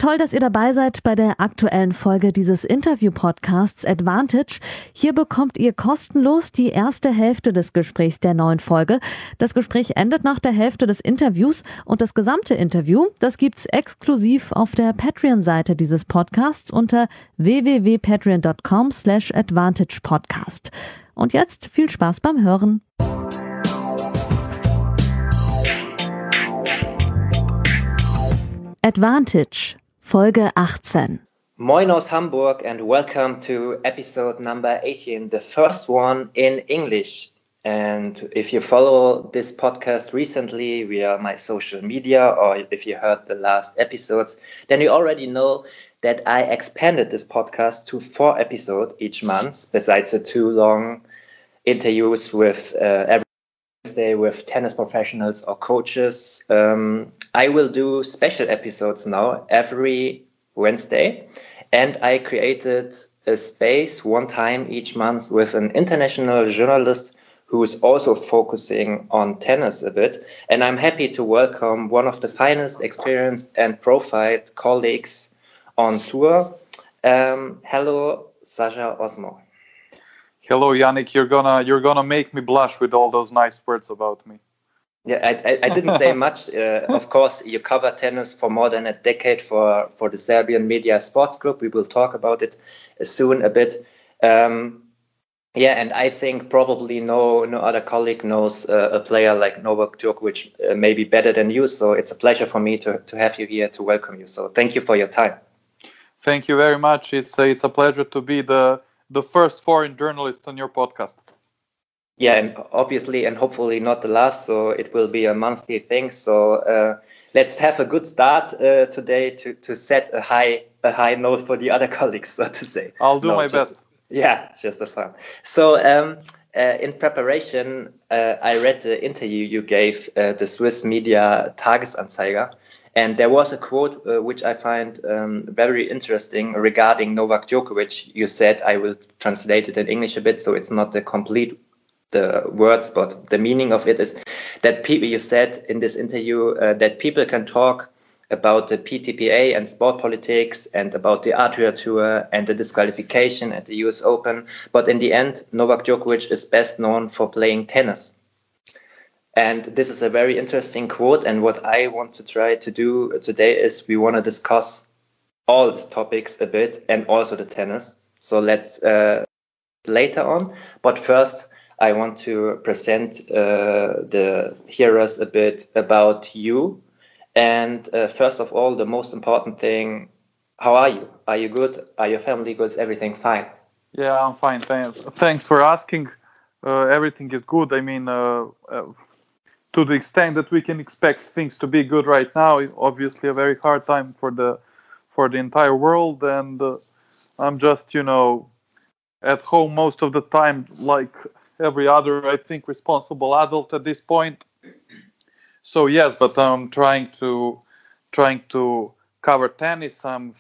Toll, dass ihr dabei seid bei der aktuellen Folge dieses Interview-Podcasts Advantage. Hier bekommt ihr kostenlos die erste Hälfte des Gesprächs der neuen Folge. Das Gespräch endet nach der Hälfte des Interviews und das gesamte Interview, das gibt's exklusiv auf der Patreon-Seite dieses Podcasts unter www.patreon.com/advantagepodcast. Und jetzt viel Spaß beim Hören. Advantage, Folge 18. Moin aus Hamburg and welcome to episode number 18, the first one in English. And if you follow this podcast recently via my social media or if you heard the last episodes, then you already know that I expanded this podcast to 4 episodes each month, besides the 2 long interviews with every Wednesday with tennis professionals or coaches. I will do special episodes now every Wednesday, and I created a space one time each month with an international journalist who is also focusing on tennis a bit. And I'm happy to welcome one of the finest, experienced and profiled colleagues on tour. Hello, Sasha Osmo. Hello, Yannick. You're gonna make me blush with all those nice words about me. Yeah, I didn't say much. Of course, you cover tennis for more than a decade for the Serbian Media Sports Group. We will talk about it soon a bit. Yeah, and I think probably no other colleague knows a player like Novak Djokovic maybe better than you. So it's a pleasure for me to have you here, to welcome you. So thank you for your time. Thank you very much. It's a pleasure to be the first foreign journalist on your podcast. Yeah, and obviously and hopefully not the last, so it will be a monthly thing. So let's have a good start today to set a high note for the other colleagues, so to say. I'll do my best. Yeah, just for fun. So in preparation, I read the interview you gave the Swiss media Tagesanzeiger, and there was a quote which I find very interesting regarding Novak Djokovic. You said, I will translate it in English a bit, so it's not the complete the words, but the meaning of it is that people, you said in this interview, that people can talk about the PTPA and sport politics and about the Adria Tour and the disqualification at the US Open, but in the end, Novak Djokovic is best known for playing tennis. And this is a very interesting quote, and what I want to try to do today is we want to discuss all these topics a bit and also the tennis. So let's later on, but first I want to present the hearers a bit about you. And first of all, the most important thing, how are you? Are you good? Are your family good? Is everything fine? Yeah, I'm fine. Thanks for asking. Everything is good. I mean, to the extent that we can expect things to be good right now, obviously a very hard time for the entire world. And I'm just, at home most of the time, like every other, I think, responsible adult at this point. So yes, but I'm trying to cover tennis. I'm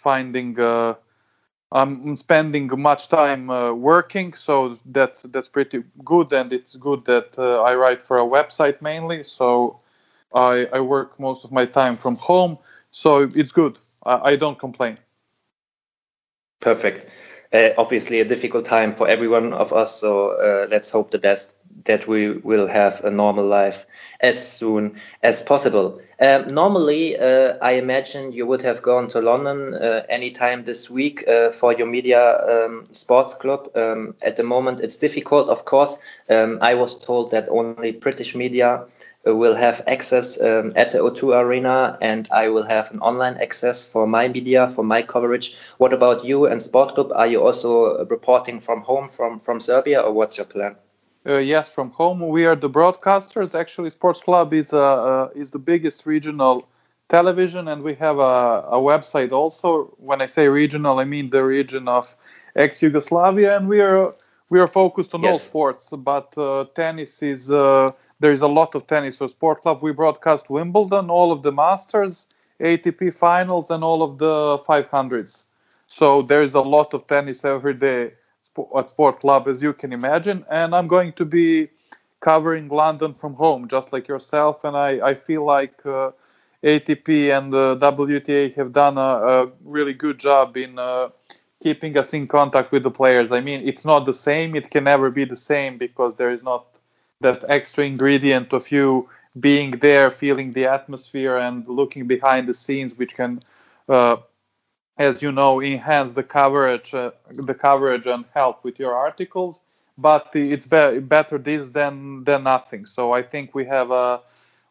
spending much time working, so that's pretty good, and it's good that I write for a website mainly. So I work most of my time from home, so it's good. I don't complain. Perfect. Obviously a difficult time for every one of us, so let's hope the best, that we will have a normal life as soon as possible. Normally, I imagine you would have gone to London anytime this week for your media sports club. At the moment, it's difficult, of course. I was told that only British media will have access at the O2 Arena, and I will have an online access for my media, for my coverage. What about you and Sport Club? Are you also reporting from home, from Serbia, or what's your plan? Yes, from home. We are the broadcasters. Actually, Sports Club is the biggest regional television, and we have a website also. When I say regional, I mean the region of ex-Yugoslavia, and we are focused on all sports. But tennis is there is a lot of tennis. So Sport Club, we broadcast Wimbledon, all of the Masters, ATP finals, and all of the 500s. So there is a lot of tennis every day at Sport Club, as you can imagine, and I'm going to be covering London from home, just like yourself, and I feel like ATP and the WTA have done a really good job in keeping us in contact with the players. I mean, it's not the same. It can never be the same because there is not that extra ingredient of you being there, feeling the atmosphere and looking behind the scenes, which can, as you know, enhance the coverage and help with your articles. But it's better this than nothing. So I think we have a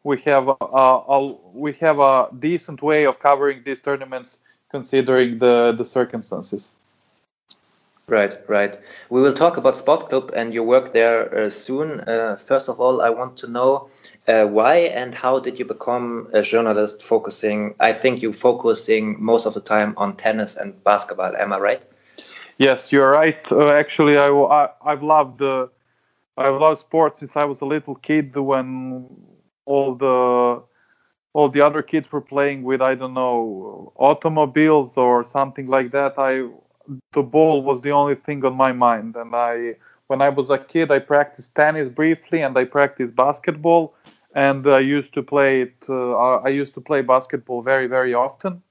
decent way of covering these tournaments considering the circumstances. Right. We will talk about Sport Club and your work there soon. First of all, I want to know why and how did you become a journalist focusing? I think you're focusing most of the time on tennis and basketball. Am I right? Yes, you're right. Actually, I've loved sports since I was a little kid. When all the other kids were playing with, I don't know, automobiles or something like that, the ball was the only thing on my mind. And when I was a kid, I practiced tennis briefly and I practiced basketball, and I used to play it. I used to play basketball very, very often.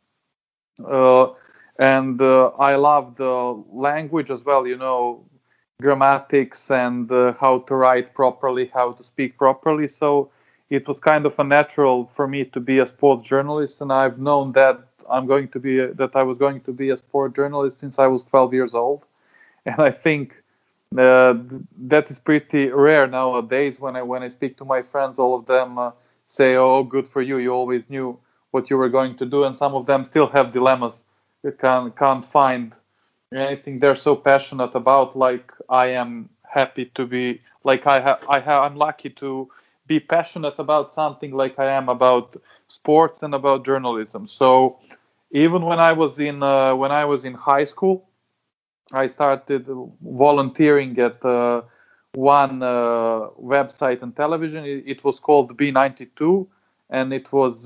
And I love the language as well, grammatics and how to write properly, how to speak properly. So it was kind of a natural for me to be a sports journalist, and I've known that I was going to be a sport journalist since I was 12 years old. And I think that is pretty rare nowadays. When I speak to my friends, all of them say, "Oh, good for you! You always knew what you were going to do," and some of them still have dilemmas. They can't find anything they're so passionate about. Like I am happy to be, like I'm lucky to be passionate about something like I am about sports and about journalism. So even when I was in high school, I started volunteering at one website and television. It was called B92, and it was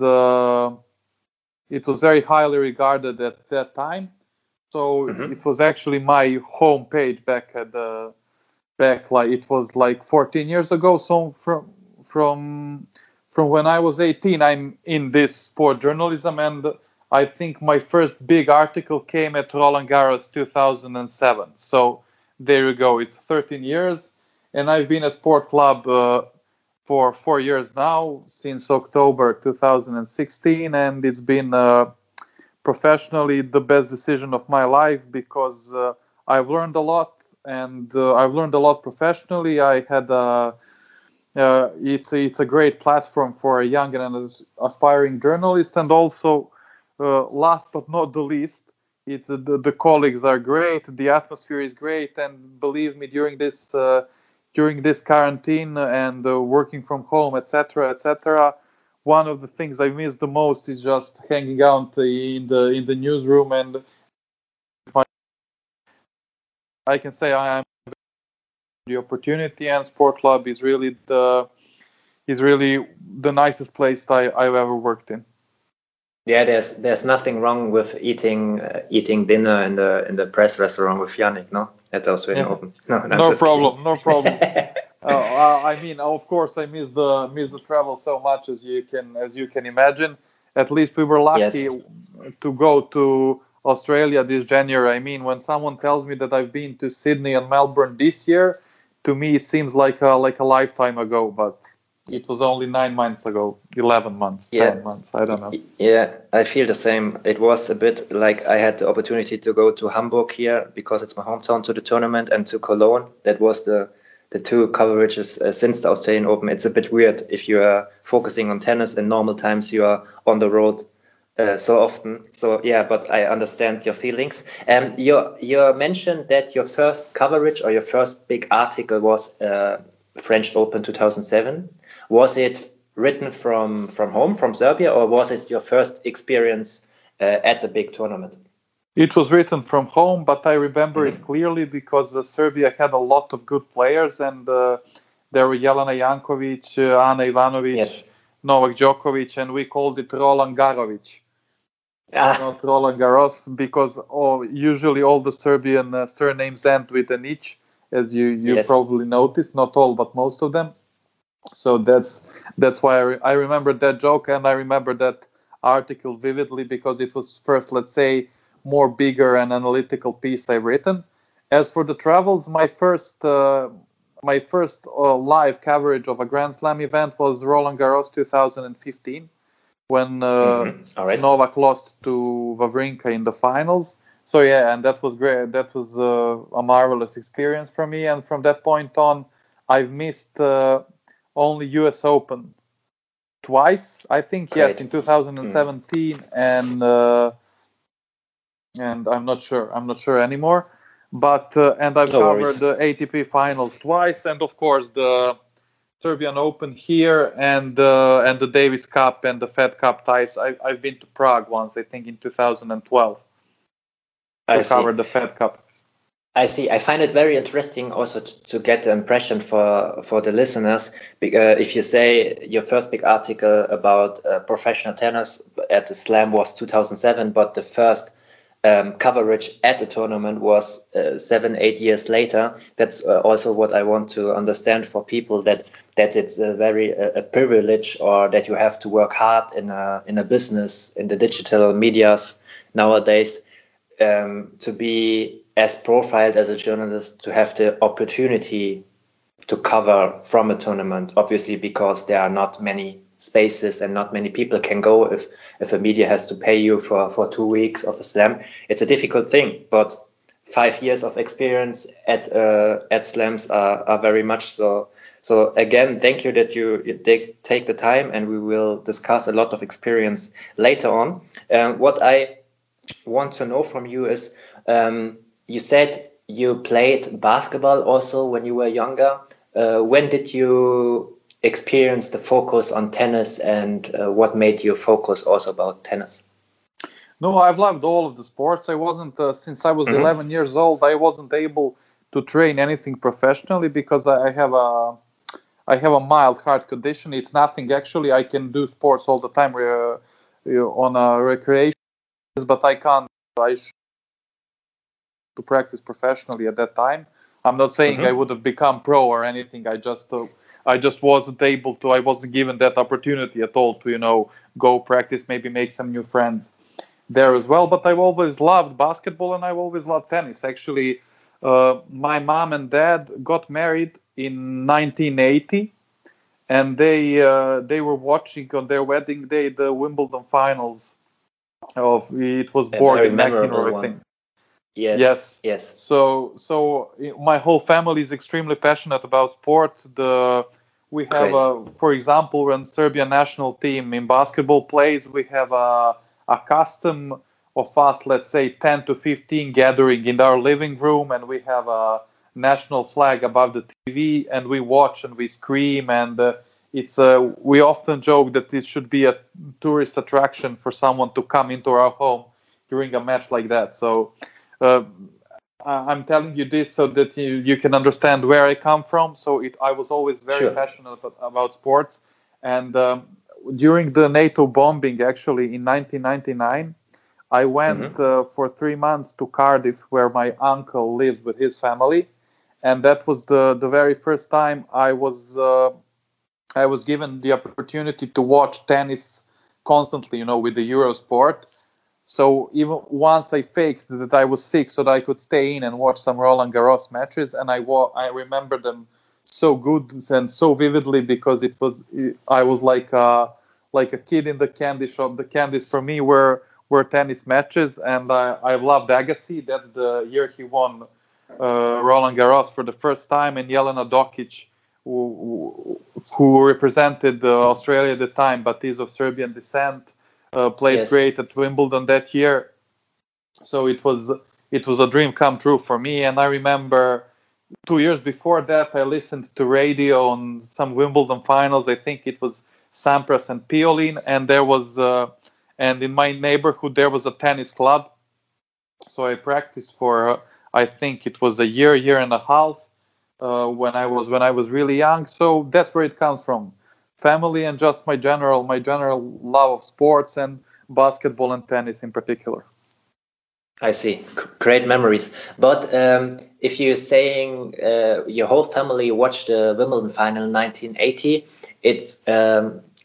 very highly regarded at that time. So it was actually my home page back like it was like 14 years ago. So from when I was 18, I'm in this sport journalism, and I think my first big article came at Roland Garros 2007. So there you go. It's 13 years, and I've been at Sport Club for 4 years now, since October 2016, and it's been professionally the best decision of my life because I've learned a lot, and I've learned a lot professionally. I had it's a great platform for a young and aspiring journalist, and also last but not the least, it's the colleagues are great, the atmosphere is great, and believe me, during this quarantine and working from home, etc., one of the things I miss the most is just hanging out in the newsroom, and I can say I am the opportunity, and Sport Club is really the nicest place I've ever worked in. Yeah, there's nothing wrong with eating dinner in the press restaurant with Yannick, no? At Australian Open. No problem. I mean, of course, I miss the travel so much as you can imagine. At least we were lucky to go to Australia this January. I mean, when someone tells me that I've been to Sydney and Melbourne this year, to me it seems like a lifetime ago. But it was only 9 months ago, 11 months, 10 months. I don't know. Yeah, I feel the same. It was a bit like I had the opportunity to go to Hamburg here because it's my hometown, to the tournament, and to Cologne. That was the two coverages since the Australian Open. It's a bit weird if you are focusing on tennis in normal times. You are on the road so often. So yeah, but I understand your feelings. You mentioned that your first coverage or your first big article was French Open 2007. Was it written from home, from Serbia, or was it your first experience at the big tournament? It was written from home, but I remember it clearly because Serbia had a lot of good players, and there were Jelena Jankovic, Ana Ivanovic, Novak Djokovic, and we called it Roland Garrovic. Not Roland Garros, because usually all the Serbian surnames end with an ich, as you probably noticed. Not all, but most of them. So that's why I remember that joke, and I remember that article vividly because it was first, let's say, more bigger and analytical piece I've written. As for the travels, my first live coverage of a Grand Slam event was Roland Garros 2015, when All right. Novak lost to Wawrinka in the finals. So yeah, and that was great. That was a marvelous experience for me. And from that point on, I've missed only U.S. Open twice, I think. Great. Yes, in 2017 and I'm not sure anymore. But and I've No covered worries. the ATP finals twice, and of course the Serbian Open here and the Davis Cup and the Fed Cup types. I've been to Prague once, I think in 2012. To cover the Fed Cup. I see. I find it very interesting also to get the impression for the listeners. If you say your first big article about professional tennis at the Slam was 2007, but the first coverage at the tournament was 7-8 years later. That's also what I want to understand for people, that it's a very a privilege, or that you have to work hard in a business, in the digital medias nowadays, to be as profiled as a journalist, to have the opportunity to cover from a tournament, obviously because there are not many spaces and not many people can go. If a media has to pay you for 2 weeks of a Slam, it's a difficult thing, but 5 years of experience at Slams are very much so. So again, thank you that you take the time, and we will discuss a lot of experience later on. What I want to know from you is, you said you played basketball also when you were younger. When did you experience the focus on tennis, and what made you focus also about tennis? No, I've loved all of the sports. I wasn't since I was 11 years old. I wasn't able to train anything professionally because I have a mild heart condition. It's nothing actually. I can do sports all the time on a recreation, but I can't. To practice professionally at that time. I'm not saying I would have become pro or anything. I just wasn't able to. I wasn't given that opportunity at all to go practice, maybe make some new friends there as well. But I've always loved basketball, and I've always loved tennis. Actually, my mom and dad got married in 1980, and they were watching on their wedding day the Wimbledon finals. It was Borg and McEnroe, I think. Yes. So my whole family is extremely passionate about sport. We have, for example, when Serbian national team in basketball plays, we have a custom of us, let's say 10 to 15 gathering in our living room, and we have a national flag above the TV, and we watch and we scream, and we often joke that it should be a tourist attraction for someone to come into our home during a match like that. So I'm telling you this so that you can understand where I come from. So I was always very passionate about sports. And during the NATO bombing, actually, in 1999, I went for 3 months to Cardiff, where my uncle lives with his family. And that was the very first time I was given the opportunity to watch tennis constantly, with the Eurosport. So even once I faked that I was sick so that I could stay in and watch some Roland Garros matches, and I remember them so good and so vividly because I was like a kid in the candy shop. The candies for me were tennis matches, and I loved Agassi. That's the year he won Roland Garros for the first time, and Jelena Dokic, who represented Australia at the time but is of Serbian descent. Played great at Wimbledon that year, so it was a dream come true for me. And I remember 2 years before that, I listened to radio on some Wimbledon finals. I think it was Sampras and Piolin, and there was and in my neighborhood there was a tennis club. So I practiced for I think it was a year and a half when I was really young. So that's where it comes from. Family and just my general love of sports and basketball and tennis in particular. I see. Great memories. But if you're saying your whole family watched the Wimbledon final in 1980, it's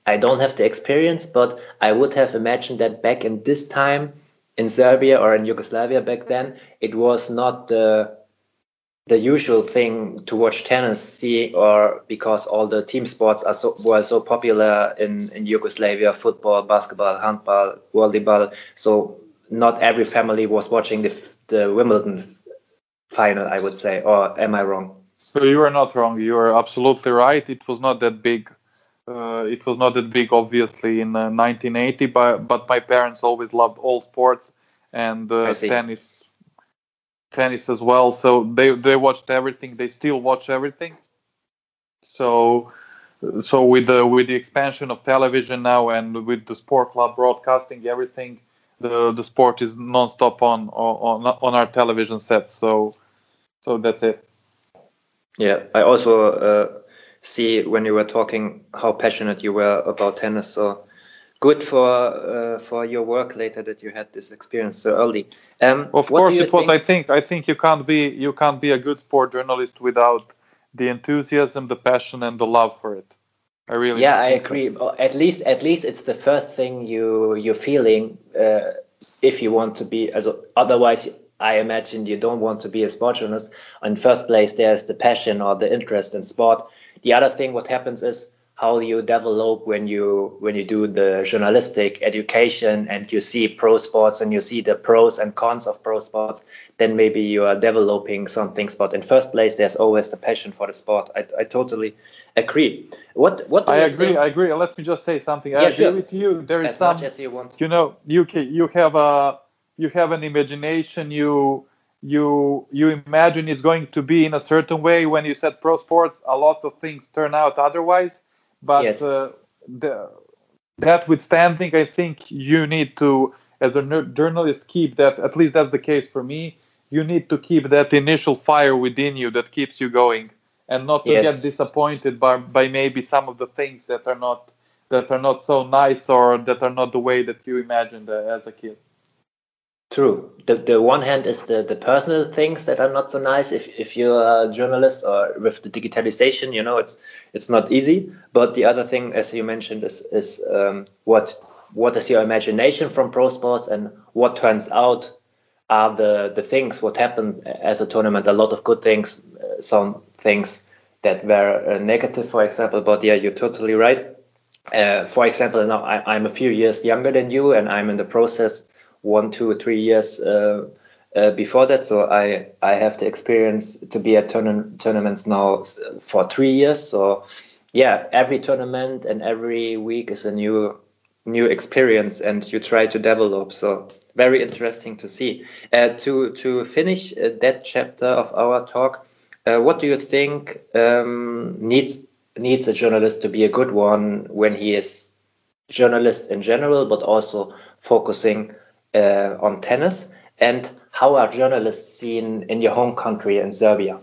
I don't have the experience, but I would have imagined that back in this time in Serbia or in Yugoslavia back then, it was not the usual thing to watch tennis, see, or because all the team sports were so popular in Yugoslavia: football, basketball, handball, volleyball. So not every family was watching the Wimbledon final, I would say. Or am I wrong? So you are not wrong. You are absolutely right. It was not that big. It was not that big, obviously, in 1980. But my parents always loved all sports and I see. tennis as well. So they watched everything. They still watch everything. So with the expansion of television now and with the sport club broadcasting everything, the sport is nonstop on our television sets. So that's it. Yeah, I also see when you were talking how passionate you were about tennis. So good for your work later that you had this experience so early. Of What do course, you it was. think? I think you can't be a good sport journalist without the enthusiasm, the passion, and the love for it. I really Yeah, do I think so. agree. At least it's the first thing you're feeling if you want to be. As otherwise, I imagine you don't want to be a sport journalist. In first place, there's the passion or the interest in sport. The other thing, what happens is how you develop when you do the journalistic education and you see pro sports and you see the pros and cons of pro sports. Then maybe you are developing something. But in first place, there's always the passion for the sport. I totally agree. What do I you agree. think? I agree. Let me just say something. I Yeah, agree sure. with you. There is As much some, as you want. you have an imagination. You imagine it's going to be in a certain way. When you said pro sports, a lot of things turn out otherwise. But Yes, that withstanding, I think you need to, as a journalist, keep that. At least that's the case for me. You need to keep that initial fire within you that keeps you going, and not to get yes. disappointed by maybe some of the things that are not so nice or that are not the way that you imagined as a kid. True. The one hand is the personal things that are not so nice if you're a journalist or with the digitalization, it's not easy. But the other thing, as you mentioned, is what is your imagination from pro sports and what turns out are the things what happened as a tournament. A lot of good things, some things that were negative, for example. But yeah, you're totally right. For example, now I'm a few years younger than you, and I'm in the process 1, 2, 3 years before that. So I have the experience to be at tournaments now for 3 years. So yeah, every tournament and every week is a new experience, and you try to develop. So very interesting to see. To finish that chapter of our talk, what do you think needs a journalist to be a good one when he is journalist in general, but also focusing on tennis? And how are journalists seen in your home country in Serbia?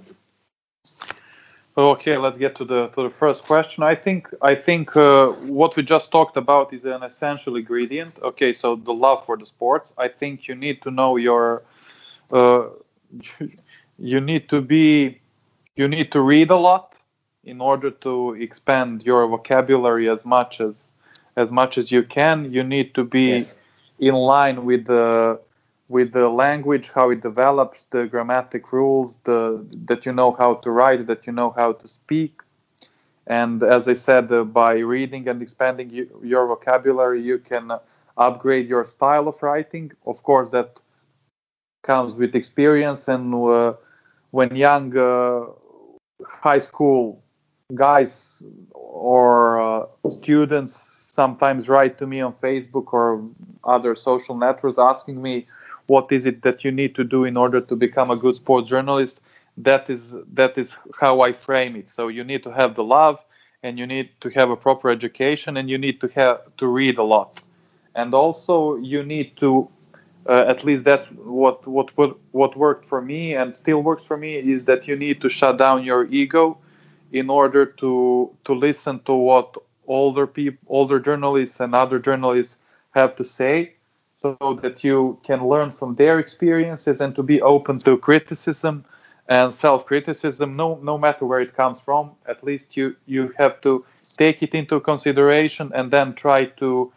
Okay, let's get to the first question. I think what we just talked about is an essential ingredient. Okay, so the love for the sports. I think you need to know your uh, you need to be you need to read a lot in order to expand your vocabulary as much as you can. You need to be Yes, in line with the language, how it develops, the grammatic rules, that you know how to write, that you know how to speak. And as I said, by reading and expanding your vocabulary, you can upgrade your style of writing. Of course, that comes with experience. And when young high school guys or students sometimes write to me on Facebook or other social networks asking me what is it that you need to do in order to become a good sports journalist, that is how I frame it. So you need to have the love, and you need to have a proper education, and you need to have to read a lot, and also you need to at least that's what worked for me and still works for me, is that you need to shut down your ego in order to listen to what older journalists and other journalists have to say, so that you can learn from their experiences and to be open to criticism, and self-criticism, no matter where it comes from. At least you have to take it into consideration and then try to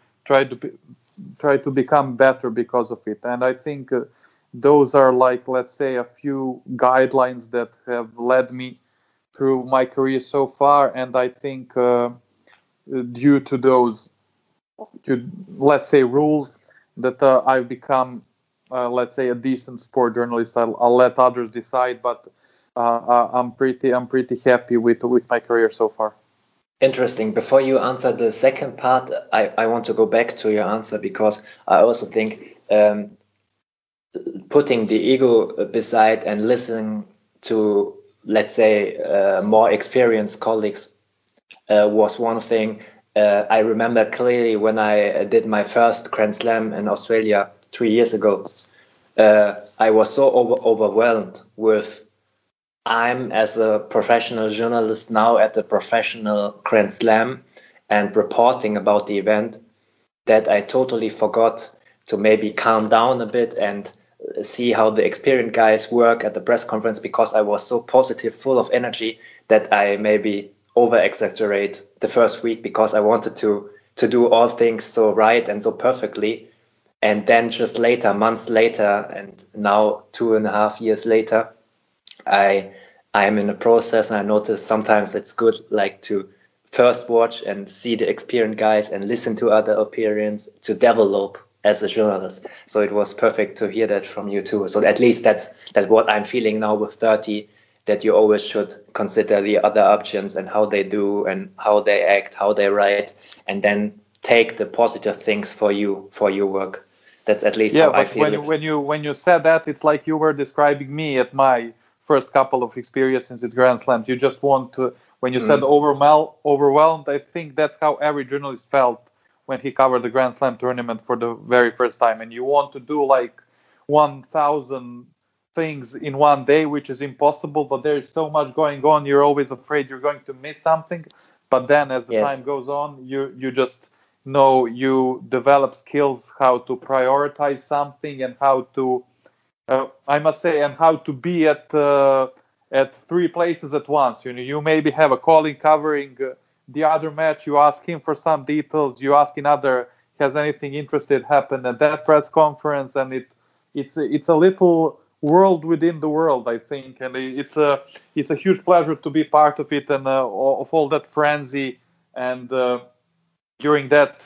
become better because of it. And I think those are, like, let's say, a few guidelines that have led me through my career so far. And I think due to those, let's say, rules, that I've become, let's say, a decent sport journalist. I'll let others decide, but I'm pretty happy with my career so far. Interesting. Before you answer the second part, I want to go back to your answer, because I also think putting the ego beside and listening to, let's say, more experienced colleagues was one thing. I remember clearly when I did my first Grand Slam in Australia 3 years ago, I was so overwhelmed with, I'm as a professional journalist now at a professional Grand Slam and reporting about the event, that I totally forgot to maybe calm down a bit and see how the experienced guys work at the press conference, because I was so positive, full of energy, that I maybe over exaggerate the first week because I wanted to do all things so right and so perfectly. And then just later, months later, and now 2.5 years later, I am in a process, and I notice sometimes it's good, like, to first watch and see the experienced guys and listen to other opinions to develop as a journalist. So it was perfect to hear that from you too. So at least that's what I'm feeling now with 30, that you always should consider the other options and how they do and how they act, how they write, and then take the positive things for your work. That's at least how I feel it. When you said that, it's like you were describing me at my first couple of experiences at Grand Slams. You just want to, when you said overwhelmed, I think that's how every journalist felt when he covered the Grand Slam tournament for the very first time. And you want to do like 1,000 things in one day, which is impossible, but there is so much going on, you're always afraid you're going to miss something. But then as the time goes on, you just know, you develop skills how to prioritize something and how to I must say, and how to be at 3 places at once. You maybe have a colleague covering the other match. You ask him for some details. You ask another, has anything interesting happened at that press conference? And it's a little world within the world, I think, and it's a huge pleasure to be part of it and of all that frenzy. And during that,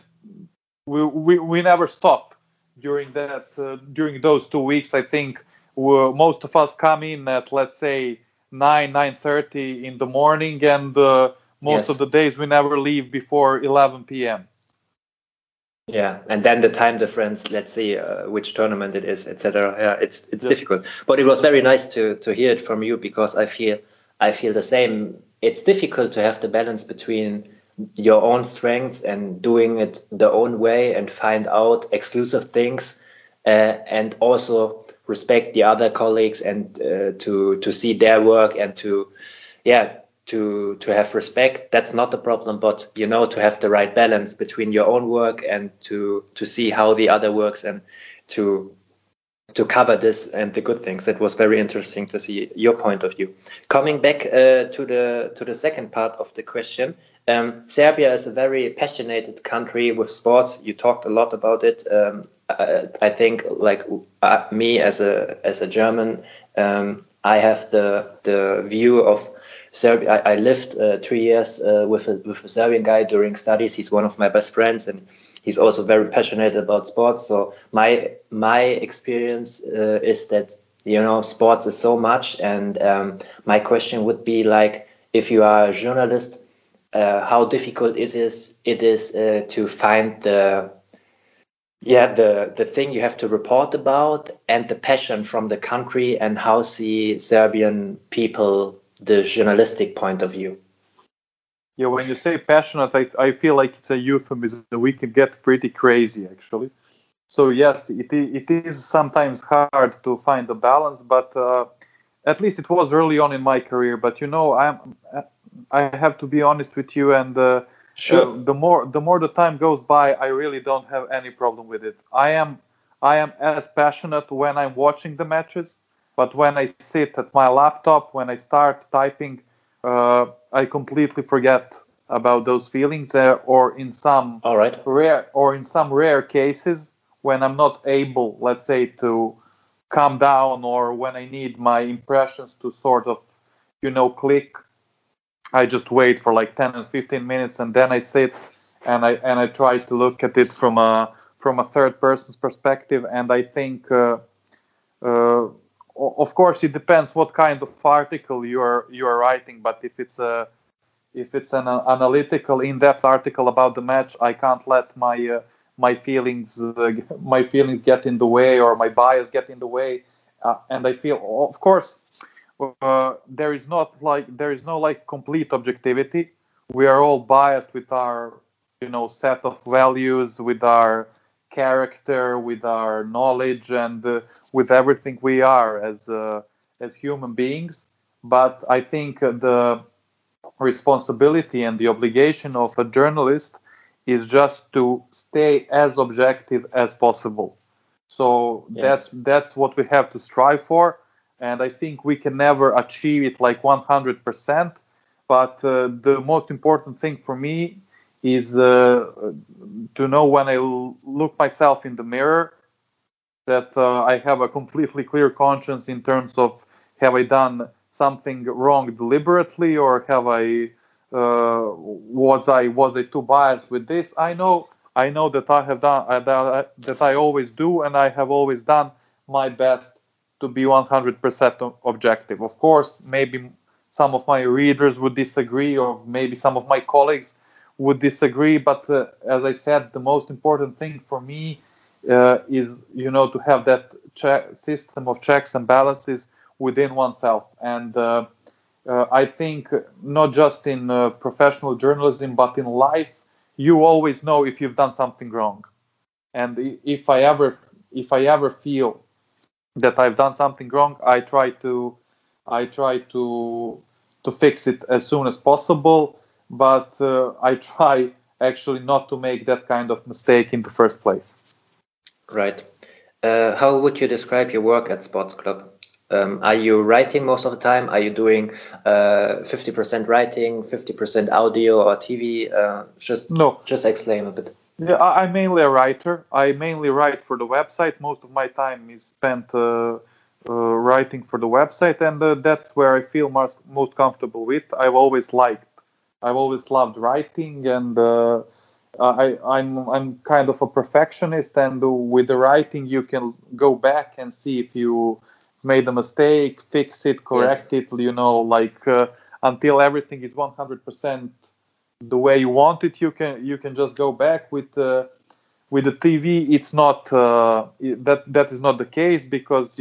we never stop. During those 2 weeks, I think most of us come in at, let's say, 9:30 in the morning, and most of the days we never leave before 11 p.m. Yeah, and then the time difference, let's see which tournament it is, etc. Yeah, it's difficult, but it was very nice to hear it from you, because I feel the same. It's difficult to have the balance between your own strengths and doing it the own way and find out exclusive things, and also respect the other colleagues and to see their work and to have respect. That's not the problem, but to have the right balance between your own work and to see how the other works, and to cover this and the good things. It was very interesting to see your point of view. Coming back to the second part of the question, Serbia is a very passionate country with sports. You talked a lot about it. I think, like me as a German, I have the view of Serbia. I lived 3 years with a Serbian guy during studies. He's one of my best friends, and he's also very passionate about sports. So my experience is that sports is so much. And my question would be, like, if you are a journalist, how difficult it is to find the thing you have to report about and the passion from the country, and how see Serbian people the journalistic point of view. Yeah, when you say passionate, I feel like it's a euphemism. We can get pretty crazy, actually. So yes, it is sometimes hard to find the balance, but at least it was early on in my career. But I have to be honest with you, and Sure. The more the time goes by, I really don't have any problem with it. I am as passionate when I'm watching the matches But when I sit at my laptop, when I start typing, I completely forget about those feelings. Or in some All right. rare cases, when I'm not able, let's say, to calm down, or when I need my impressions to sort of, click, I just wait for like 10 and 15 minutes, and then I sit and I try to look at it from a third person's perspective. And I think, of course, it depends what kind of article you are writing. But if it's an analytical, in-depth article about the match, I can't let my feelings get in the way, or my bias get in the way. And I feel, of course, there is no like complete objectivity. We are all biased with our set of values, with our character, with our knowledge, and with everything we are as human beings. But I think the responsibility and the obligation of a journalist is just to stay as objective as possible. So Yes. that's what we have to strive for, and I think we can never achieve it like 100%. But the most important thing for me is to know when I look myself in the mirror that I have a completely clear conscience in terms of, have I done something wrong deliberately, or have I was I too biased with this? I know that I have done that I always do, and I have always done my best to be 100% objective. Of course, maybe some of my readers would disagree, or maybe some of my colleagues would disagree, but as I said, the most important thing for me is to have that system of checks and balances within oneself. And I think not just in professional journalism, but in life, you always know if you've done something wrong. And if I ever feel that I've done something wrong, I try to fix it as soon as possible. But I try actually not to make that kind of mistake in the first place. Right. How would you describe your work at Sports Club? Are you writing most of the time? Are you doing 50% writing, 50% audio or TV? No. Just explain a bit. Yeah, I'm mainly a writer. I mainly write for the website. Most of my time is spent writing for the website, and that's where I feel most comfortable with. I've always loved writing, and I'm kind of a perfectionist. And with the writing, you can go back and see if you made a mistake, fix it, correct it. Until everything is 100% the way you want it, you can just go back. With the TV, it's not that is not the case, because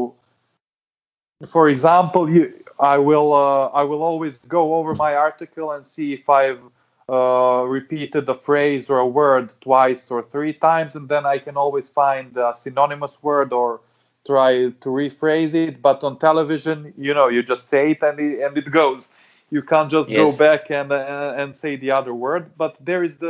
for example, I will always go over my article and see if I've repeated a phrase or a word twice or three times, and then I can always find a synonymous word or try to rephrase it. But on television, you just say it, and it goes. You can't just go Yes. back and say the other word. But there is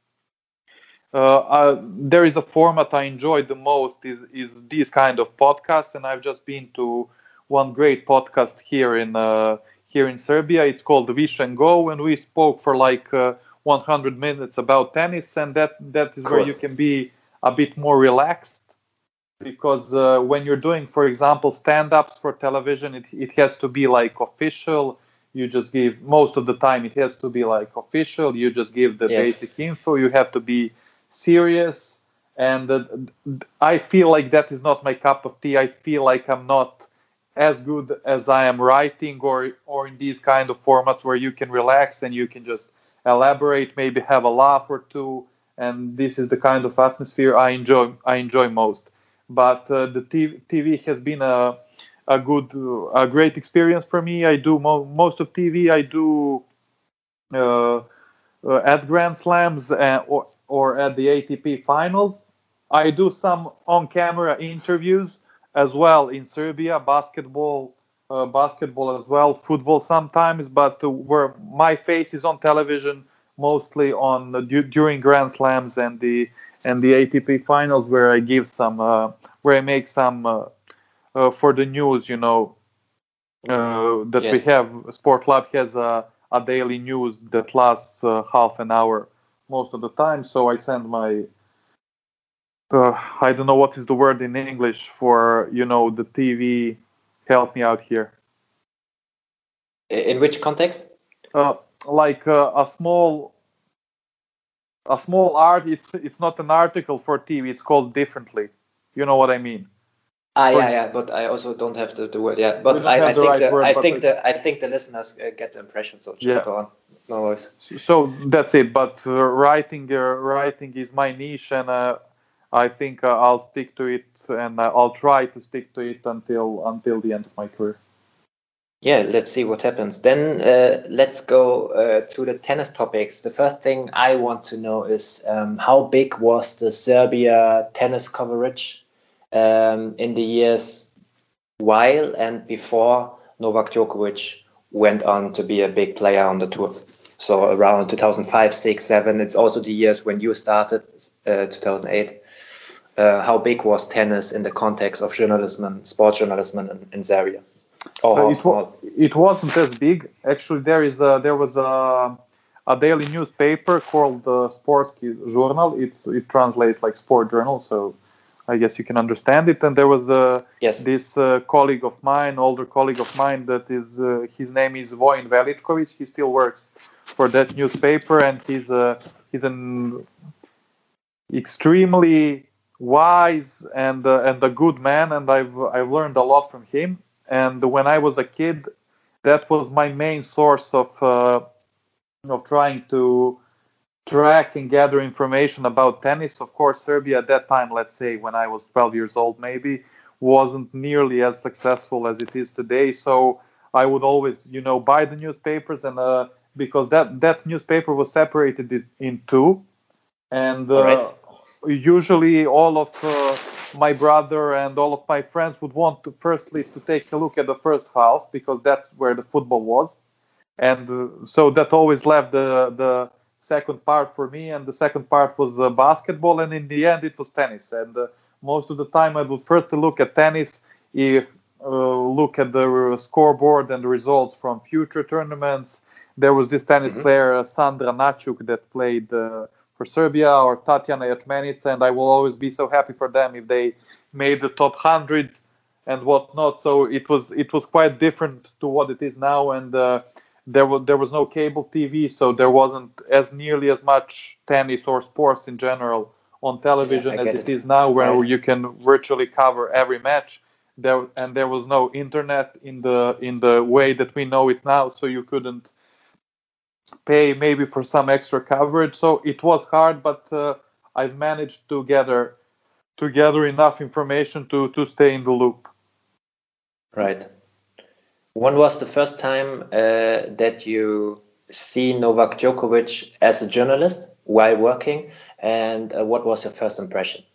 a format I enjoy the most, is these kind of podcasts, and I've just been to one great podcast here in Serbia. It's called Wish and Go, and we spoke for like 100 minutes about tennis, and that is where Cool. you can be a bit more relaxed. Because when you're doing, for example, stand-ups for television, it has to be like official. You just give, most of the time it has to be like official. You just give the Yes. basic info. You have to be serious, and I feel like that is not my cup of tea. I feel like I'm not as good as I am writing, or in these kind of formats where you can relax and you can just elaborate, maybe have a laugh or two. And this is the kind of atmosphere I enjoy most. But the TV has been a great experience for me. I do most of TV. I do at Grand Slams, or at the ATP finals. I do some on-camera interviews as well in Serbia, basketball as well, football sometimes. But where my face is on television, mostly on during Grand Slams and the ATP finals, where I give where I make some for the news. That we Yes. have. Sport Lab has a daily news that lasts half an hour most of the time. So I send my I don't know what is the word in English for the TV. Help me out here. In which context? Like a small art. It's not an article for TV. It's called differently. You know what I mean? Yeah. But I also don't have the word. Yeah, You but don't have the right word. I think the listeners get the impression. So just Yeah. go on. No worries. So that's it. But writing is my niche, and I think I'll stick to it, and I'll try to stick to it until the end of my career. Yeah, let's see what happens. Then let's go to the tennis topics. The first thing I want to know is how big was the Serbia tennis coverage in the years while and before Novak Djokovic went on to be a big player on the tour? So around 2005, 6, 7. It's also the years when you started, 2008. How big was tennis in the context of journalism, sports journalism in Serbia? Or how small? It wasn't as big. Actually, there was a daily newspaper called Sportski Journal. It translates like sport journal, so I guess you can understand it. And there was this colleague of mine, older colleague of mine, that is his name is Vojin Veličković. He still works for that newspaper, and he's an extremely wise and a good man, and I've learned a lot from him. And when I was a kid, that was my main source of trying to track and gather information about tennis. Of course, Serbia at that time, let's say when I was 12 years old, maybe wasn't nearly as successful as it is today. So I would always, buy the newspapers, and because that newspaper was separated in two, and usually all of my brother and all of my friends would want to firstly to take a look at the first half, because that's where the football was, and so that always left the second part for me, and the second part was basketball, and in the end it was tennis. And most of the time I would first look at tennis, look at the scoreboard and the results from future tournaments. There was this tennis player Sandra Načuk that played for Serbia, or Tatjana Jatmenica, and I will always be so happy for them if they made the top 100 and whatnot. So it was quite different to what it is now, and there was no cable TV, so there wasn't as nearly as much tennis or sports in general on television as it is now, where you can virtually cover every match. There was no internet in the way that we know it now, so you couldn't pay maybe for some extra coverage. So it was hard, but I've managed to gather enough information to stay in the loop. Right. When was the first time that you see Novak Djokovic as a journalist while working, and what was your first impression?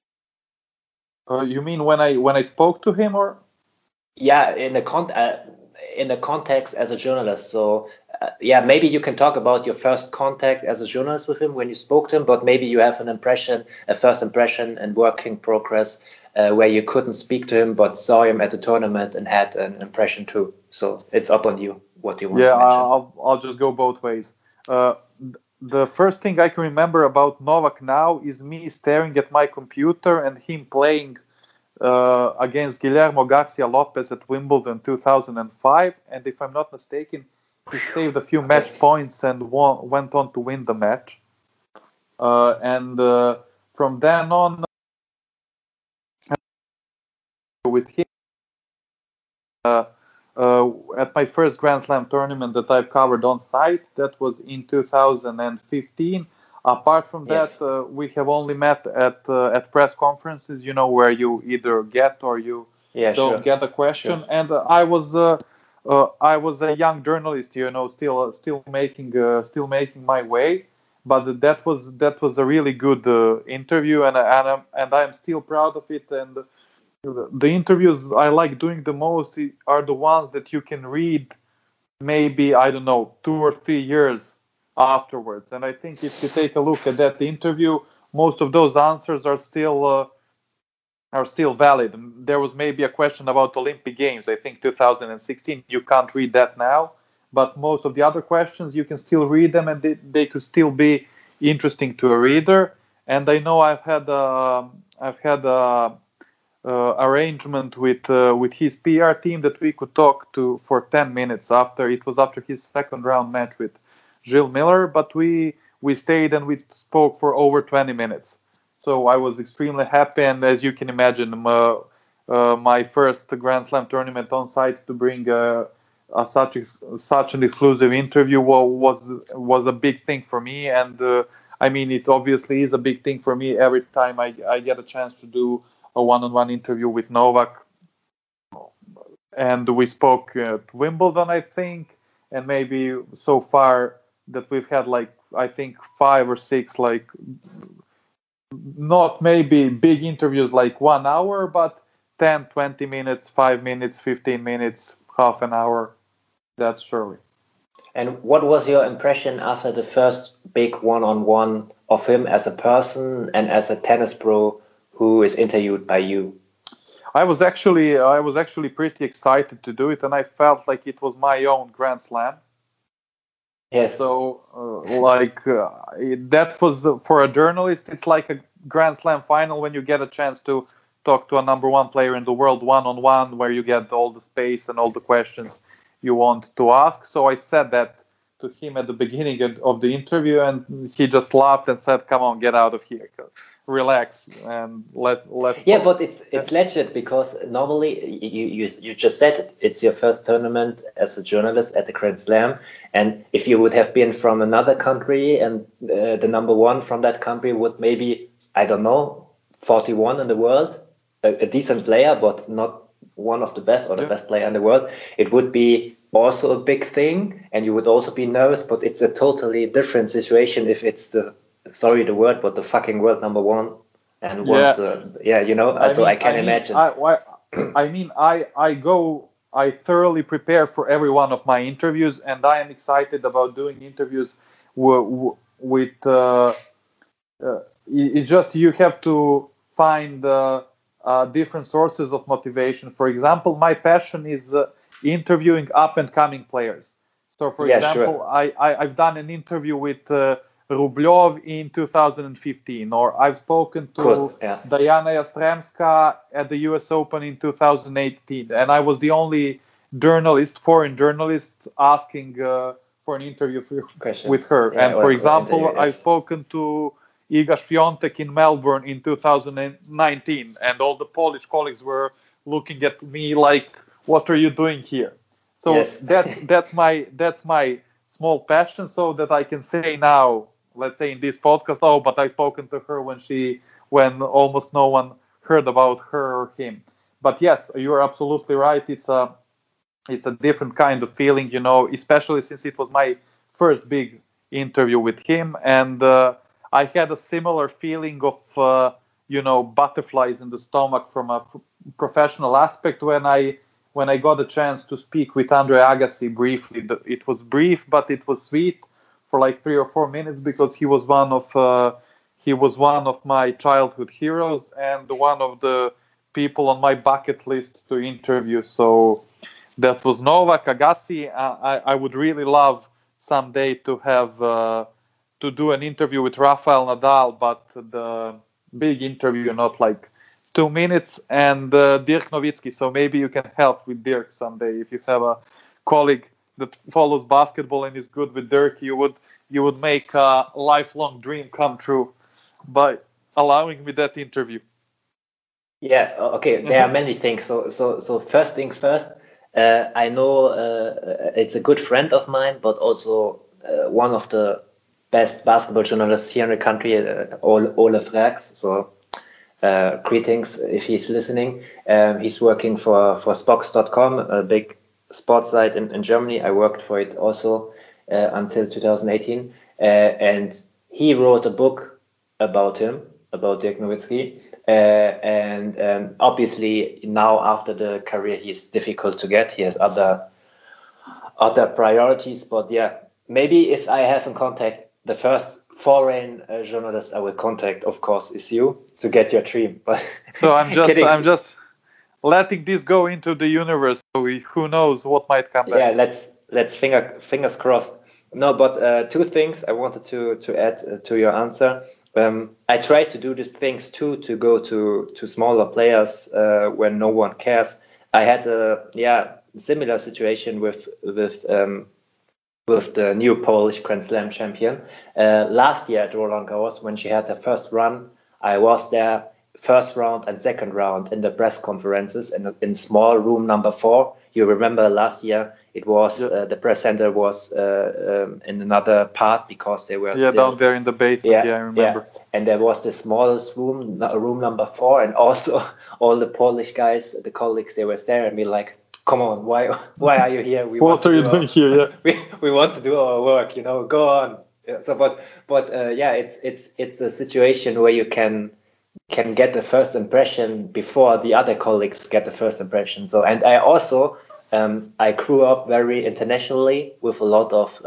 You mean when I spoke to him, or? Yeah, in the context as a journalist. So maybe you can talk about your first contact as a journalist with him when you spoke to him, but maybe you have a first impression and working progress where you couldn't speak to him but saw him at the tournament and had an impression too. So it's up on you what you want to mention. I'll just go both ways. The first thing I can remember about Novak now is me staring at my computer and him playing against Guillermo Garcia Lopez at Wimbledon 2005, and if I'm not mistaken, he saved a few match points and went on to win the match. And from then on, with him, at my first Grand Slam tournament that I've covered on site, that was in 2015. Apart from that, we have only met at press conferences, where you either get or you don't get a question. Sure. And I was a young journalist, still making my way. But that was a really good interview, and I'm still proud of it. And the interviews I like doing the most are the ones that you can read maybe, I don't know, 2 or 3 years afterwards. And I think if you take a look at that interview, most of those answers are still are still valid. There was maybe a question about Olympic Games, I think 2016. You can't read that now, but most of the other questions you can still read them, and they could still be interesting to a reader. And I know I've had arrangement with his PR team that we could talk to for 10 minutes after his second round match with Gilles Miller, but we stayed and we spoke for over 20 minutes. So I was extremely happy, and as you can imagine, my first Grand Slam tournament on site to bring such an exclusive interview was a big thing for me, and I mean, it obviously is a big thing for me every time I get a chance to do a one-on-one interview with Novak. And we spoke at Wimbledon, I think, and maybe so far that we've had I think 5 or 6 not maybe big interviews 1 hour, but 10, 20 minutes, 5 minutes, 15 minutes, half an hour. That's surely. And what was your impression after the first big one-on-one of him as a person and as a tennis pro who is interviewed by you? I was actually pretty excited to do it, and I felt like it was my own Grand Slam. Yes. So, that was for a journalist. It's like a Grand Slam final when you get a chance to talk to a number one player in the world one-on-one, where you get all the space and all the questions you want to ask. So I said that to him at the beginning of the interview, and he just laughed and said, "Come on, get out of here. Relax and let's." Yeah, but it's legit, because normally you just said it's your first tournament as a journalist at the Grand Slam, and if you would have been from another country and the number one from that country would maybe, I don't know, 41 in the world, a decent player but not one of the best or the best player in the world, it would be also a big thing, and you would also be nervous. But it's a totally different situation if it's the word, but the fucking world number one, and I can imagine. I thoroughly prepare for every one of my interviews, and I am excited about doing interviews with. It's just you have to find different sources of motivation. For example, my passion is interviewing up and coming players. So, for example, sure. I've done an interview with Rublev in 2015, or I've spoken to Diana Yastremska at the US Open in 2018, and I was the only foreign journalist asking for an interview with her. And for example, I've spoken to Iga Świątek in Melbourne in 2019, and all the Polish colleagues were looking at me like, "What are you doing here?" So that's my small passion, so that I can say now, let's say in this podcast, but I've spoken to her when almost no one heard about her or him. But yes, you're absolutely right. It's a different kind of feeling, especially since it was my first big interview with him, and I had a similar feeling of butterflies in the stomach from a professional aspect when I got a chance to speak with Andre Agassi briefly. It was brief, but it was sweet for 3 or 4 minutes, because he was one of my childhood heroes and one of the people on my bucket list to interview. So that was Novak. Agassi. I would really love someday to have to do an interview with Rafael Nadal, but the big interview, not 2 minutes, and Dirk Nowitzki. So maybe you can help with Dirk someday. If you have a colleague that follows basketball and is good with Dirk, you would make a lifelong dream come true by allowing me that interview. Yeah. Okay. There are many things. So first things first. I know it's a good friend of mine, but also one of the best basketball journalists here in the country, Olaf Rax. So greetings if he's listening. He's working for Spox.com, a big sports site in Germany. I worked for it also until 2018. And he wrote a book about him, about Dirk Nowitzki. And obviously now after the career, he's difficult to get. He has other priorities. But yeah, maybe if I have in contact the first foreign journalist I will contact, of course, is you to get your dream. But So I'm kidding. just letting this go into the universe. So who knows what might come back. Yeah, let's fingers crossed. No, but two things I wanted to add to your answer. I try to do these things too, to go to smaller players when no one cares. I had a similar situation with the new Polish Grand Slam champion last year at Roland Garros when she had her first run. I was there first round and second round in the press conferences in small room number 4. You remember last year it was the press center was in another part because they were still down there in the basement. I remember. Yeah. And there was the smallest room number 4, and also all the Polish guys, the colleagues, they were staring at me like, "Come on, why are you here? What are you doing here? Yeah, we want to do our work, go on." Yeah, so, but it's a situation where you can get the first impression before the other colleagues get the first impression. So, and I also I grew up very internationally with a lot of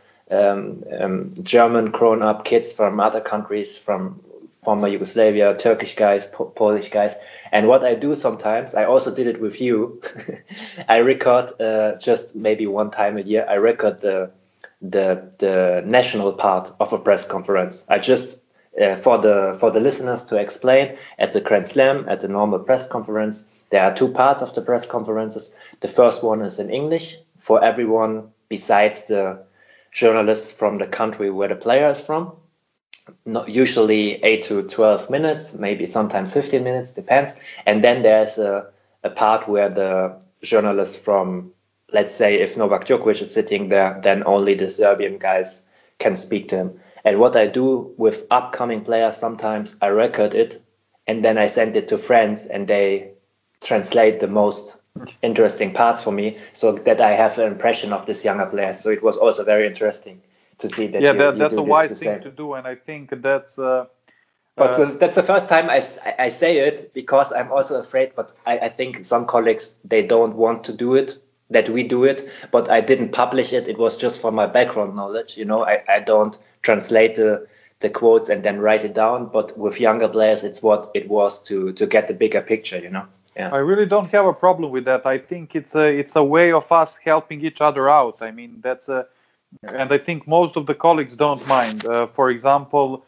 German grown-up kids from other countries, from former Yugoslavia, Turkish guys, Polish guys. And what I do sometimes, I also did it with you. I record just maybe one time a year. I record the national part of a press conference. I just for the listeners to explain, at the Grand Slam, at the normal press conference, there are 2 parts of the press conferences. The first one is in English for everyone besides the journalists from the country where the player is from. Not usually 8 to 12 minutes, maybe sometimes 15 minutes, depends. And then there's a part where the journalists from, let's say, if Novak Djokovic is sitting there, then only the Serbian guys can speak to him. And what I do with upcoming players, sometimes I record it and then I send it to friends and they translate the most interesting parts for me so that I have an impression of this younger player. So it was also very interesting to see that. That's a wise thing to do, and I think that's. But that's the first time I say it, because I'm also afraid. But I think some colleagues, they don't want to do it, that we do it. But I didn't publish it. It was just for my background knowledge. I don't translate the quotes and then write it down. But with younger players, it's what it was to get the bigger picture. Yeah. I really don't have a problem with that. I think it's a way of us helping each other out. I mean, that's and I think most of the colleagues don't mind. For example,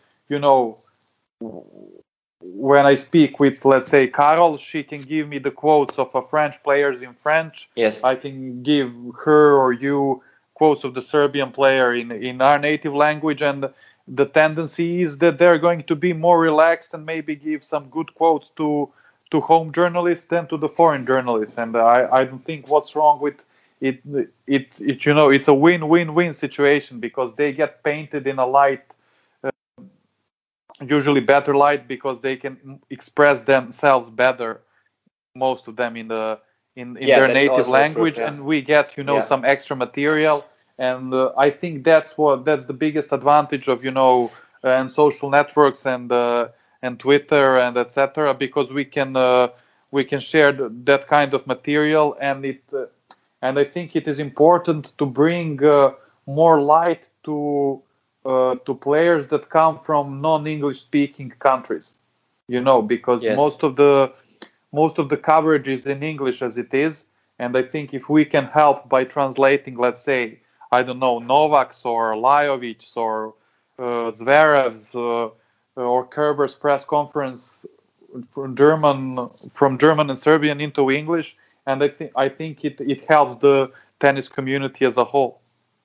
when I speak with, let's say, Carol, she can give me the quotes of French players in French. Yes. I can give her or you quotes of the Serbian player in our native language, and the tendency is that they're going to be more relaxed and maybe give some good quotes to home journalists than to the foreign journalists. And I don't think what's wrong with it. It's a win-win-win situation, because they get painted in a light, usually better light, because they can express themselves better, most of them in their native language, true, and we get some extra material. And I think that's the biggest advantage of and social networks and Twitter and etc., because we can share that kind of material, and I think it is important to bring more light to players that come from non-English speaking countries, because yes, most of the coverage is in English as it is, and I think if we can help by translating, let's say, I don't know, Novak's or Lajovic's or Zverev's or Kerber's press conference from German and Serbian into English, and I think it helps the tennis community as a whole.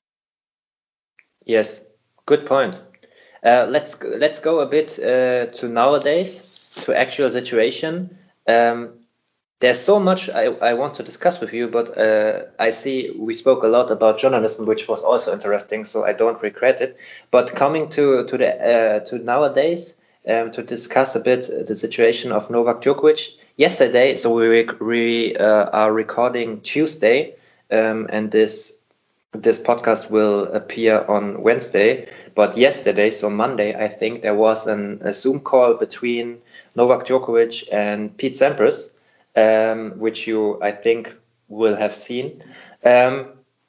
Yes, good point. Let's go a bit to nowadays, to actual situation. There's so much I want to discuss with you, but I see we spoke a lot about journalism, which was also interesting, so I don't regret it. But coming to nowadays, to discuss a bit the situation of Novak Djokovic. Yesterday, so we are recording Tuesday, and this podcast will appear on Wednesday. But yesterday, so Monday, I think there was a Zoom call between Novak Djokovic and Pete Sampras, which you, I think, will have seen.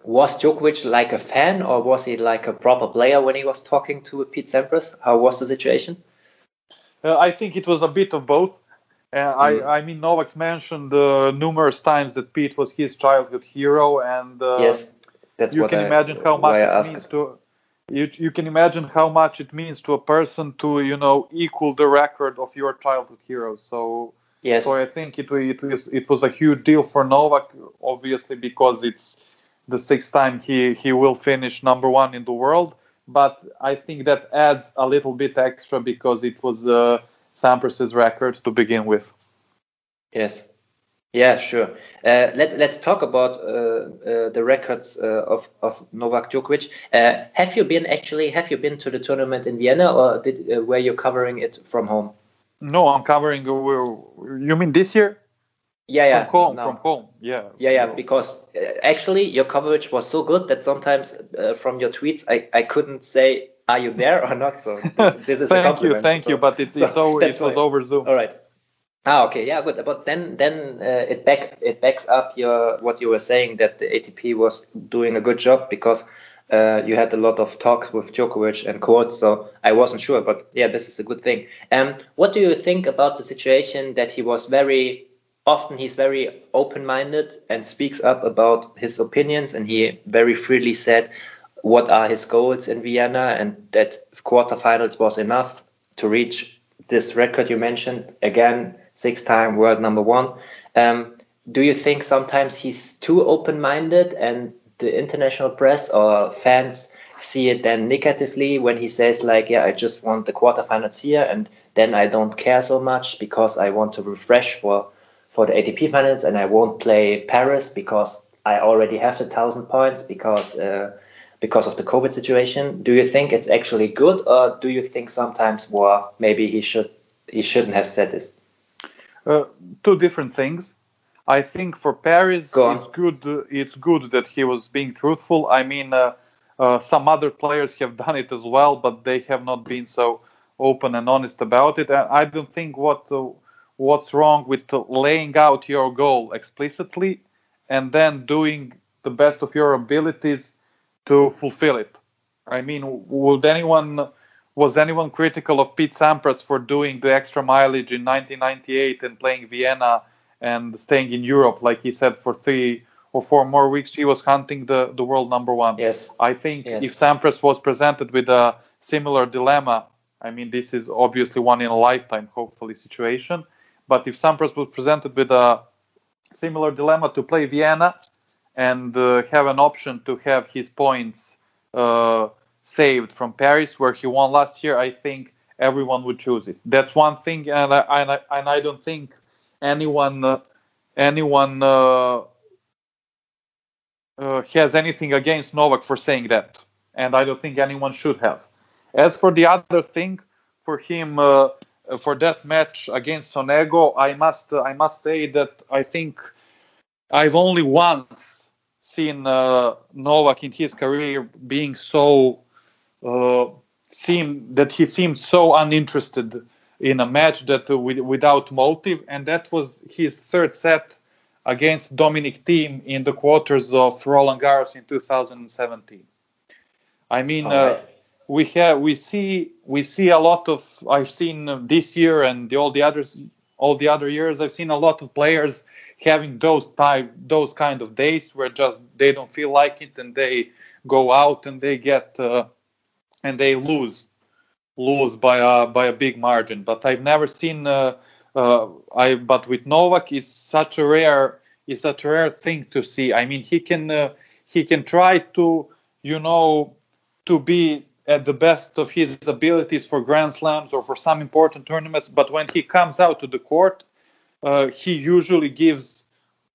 Was Djokovic like a fan, or was he like a proper player when he was talking to Pete Sampras? How was the situation? I think it was a bit of both. I mean, Novak's mentioned numerous times that Pete was his childhood hero, and yes, that's you what can imagine how much it means to. You can imagine how much it means to a person to equal the record of your childhood hero. So yes, so I think it was a huge deal for Novak, obviously, because it's the sixth time he will finish number one in the world. But I think that adds a little bit extra because it was Sampras's record to begin with. Yes. Yeah, sure. Let's talk about the records of Novak Djokovic. Have you been to the tournament in Vienna, or were you covering it from home? No, I'm covering. You mean this year? Yeah, From home. Yeah. Yeah. Because actually, your coverage was so good that sometimes from your tweets, I couldn't say, "Are you there or not?" So this is a compliment. Thank you. But it was over Zoom. All right. Okay, yeah, good. But then it backs up what you were saying, that the ATP was doing a good job, because you had a lot of talks with Djokovic and quotes. So I wasn't sure, but yeah, this is a good thing. What do you think about the situation that he's very open-minded and speaks up about his opinions, and he very freely said what are his goals in Vienna, and that quarterfinals was enough to reach this record you mentioned again. 6-time world number one. Do you think sometimes he's too open-minded, and the international press or fans see it then negatively when he says, like, yeah, I just want the quarterfinals here, and then I don't care so much because I want to refresh for the ATP finals, and I won't play Paris because I already have the 1,000 points because of the COVID situation? Do you think it's actually good, or do you think sometimes, well, maybe he shouldn't have said this? Two different things. I think for Paris, it's good. It's good that he was being truthful. I mean, some other players have done it as well, but they have not been so open and honest about it. And I don't think what's wrong with laying out your goal explicitly and then doing the best of your abilities to fulfill it. I mean, was anyone critical of Pete Sampras for doing the extra mileage in 1998 and playing Vienna and staying in Europe, like he said, for 3 or 4 more weeks? He was hunting the world number one. Yes. I think if Sampras was presented with a similar dilemma, I mean, this is obviously one in a lifetime, hopefully, situation. But if Sampras was presented with a similar dilemma to play Vienna and have an option to have his points saved from Paris, where he won last year, I think everyone would choose it. That's one thing, and I don't think anyone has anything against Novak for saying that, and I don't think anyone should have. As for the other thing, for him, for that match against Sonego, I must say that I think I've only once seen Novak in his career being so he seemed so uninterested in a match that without motive, and that was his third set against Dominic Thiem in the quarters of Roland Garros in 2017. I mean, we see a lot of. I've seen this year and all the other years. I've seen a lot of players having those kind of days where just they don't feel like it, and they go out and they get and they lose by a big margin. But I've never seen. But with Novak, it's such a rare thing to see. I mean, he can try to to be at the best of his abilities for Grand Slams or for some important tournaments, but when he comes out to the court, he usually gives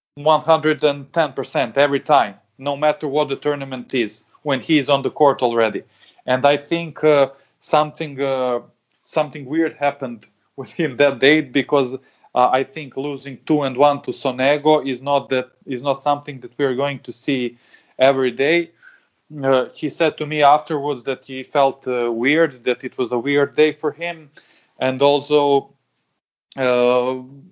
110% every time, no matter what the tournament is, when he's on the court already. And I think something weird happened with him that day, because I think losing 2-1 to Sonego is not something that we're going to see every day. He said to me afterwards that he felt weird, that it was a weird day for him, and also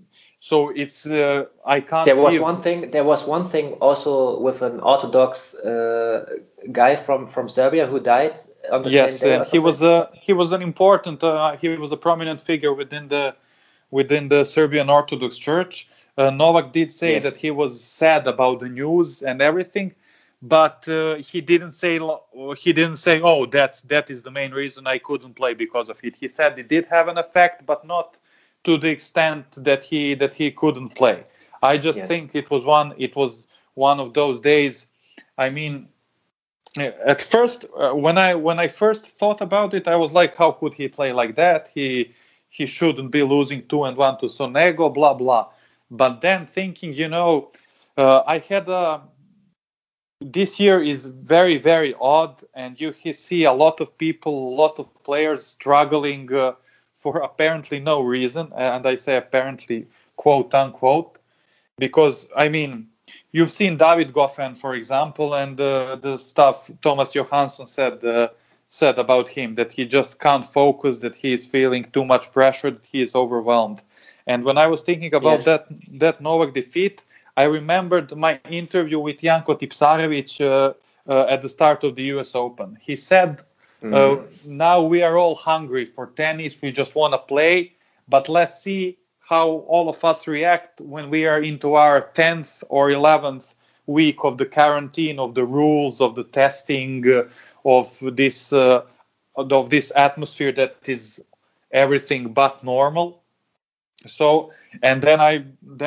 So it's I can't. There was one thing also with an Orthodox guy from Serbia who died on the Yes, same day. and he was an important he was a prominent figure within the Serbian Orthodox Church. Novak did say that he was sad about the news and everything, but he didn't say, oh, that is the main reason I couldn't play because of it. He said it did have an effect, but not to the extent that he couldn't play. I just think it was one of those days. I mean, at first, when I first thought about it, I was like, how could he play like that? He shouldn't be losing 2-1 to Sonego, blah blah. But then thinking, I had this year is very, very odd, and you see a lot of people, a lot of players struggling for apparently no reason, and I say apparently, quote unquote, because I mean, you've seen David Goffin, for example, and the stuff Thomas Johansson said about him, that he just can't focus, that he is feeling too much pressure, that he is overwhelmed. And when I was thinking about that Novak defeat, I remembered my interview with Janko Tipsarevic at the start of the US Open. He said, now we are all hungry for tennis, we just want to play, but let's see how all of us react when we are into our 10th or 11th week of the quarantine, of the rules, of the testing, of this atmosphere that is everything but normal. So, and then I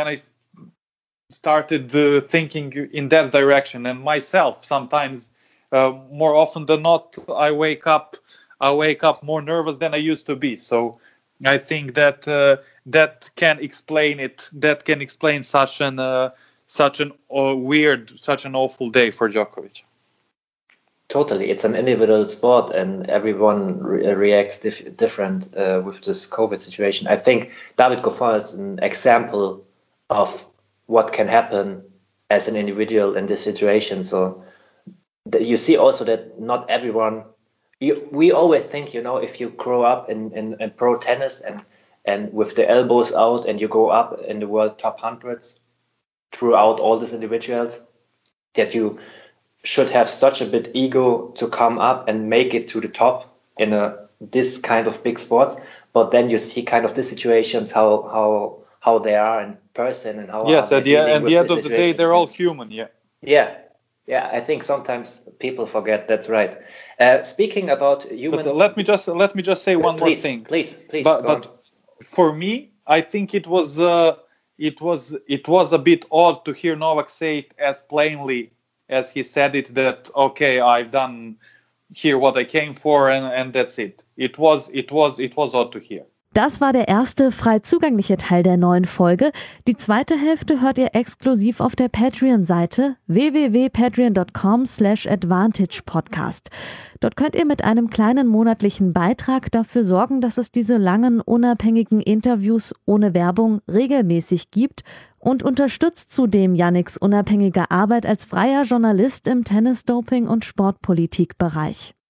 started thinking in that direction, and myself sometimes, more often than not, I wake up more nervous than I used to be. So I think that that can explain it. That can explain such an weird, such an awful day for Djokovic. Totally, it's an individual sport, and everyone reacts different with this COVID situation. I think David Goffin is an example of what can happen as an individual in this situation. So you see also that not everyone. We always think, if you grow up in pro tennis and with the elbows out, and you go up in the world top hundreds throughout all these individuals, that you should have such a bit ego to come up and make it to the top in this kind of big sports. But then you see kind of the situations, how they are in person, and how at the end of the day they're all human. Yeah, I think sometimes people forget. That's right. Speaking about human, but let me just say one more thing, please. But for me, I think it was a bit odd to hear Novak say it as plainly as he said it, that okay, I've done here what I came for, and that's it. It was odd to hear. Das war der erste frei zugängliche Teil der neuen Folge. Die zweite Hälfte hört ihr exklusiv auf der Patreon-Seite www.patreon.com/advantagepodcast. Dort könnt ihr mit einem kleinen monatlichen Beitrag dafür sorgen, dass es diese langen, unabhängigen Interviews ohne Werbung regelmäßig gibt, und unterstützt zudem Yannicks unabhängige Arbeit als freier Journalist im Tennis-, Doping- und Sportpolitik-Bereich.